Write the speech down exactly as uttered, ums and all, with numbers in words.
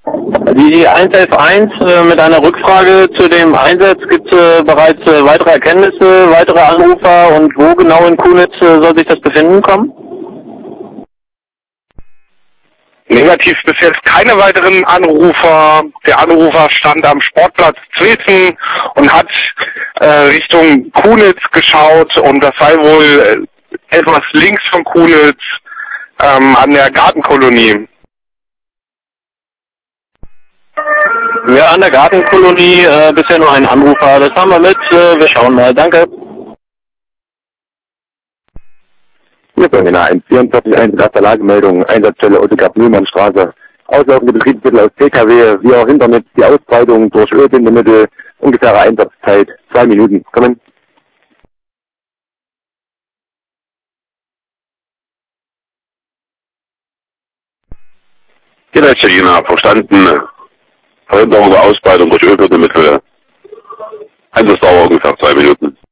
Die eins eins eins äh, mit einer Rückfrage zu dem Einsatz. Gibt es äh, bereits äh, weitere Erkenntnisse, weitere Anrufer und wo genau in Kunitz äh, soll sich das befinden kommen? Negativ bis jetzt keine weiteren Anrufer. Der Anrufer stand am Sportplatz Zwesen und hat äh, Richtung Kunitz geschaut und das sei wohl äh, etwas links von Kunitz ähm, an der Gartenkolonie. Ja, an der Gartenkolonie äh, bisher nur ein Anrufer. Das haben wir mit. Äh, wir schauen mal. Danke. Hier von den eins vierundvierzig eins erster Lagemeldung, Einsatzstelle Ottokar-Mühlmann-Straße. Auslaufende Betriebsmittel aus P K W, wie auch Hinternet, die Ausbreitung durch Ölbindemittel, ungefähre Einsatzzeit, zwei Minuten. Kommen. Hier ist China, verstanden. Verhinderung der Ausbreitung durch Ölbindemittel. Einsatzdauer ungefähr zwei Minuten.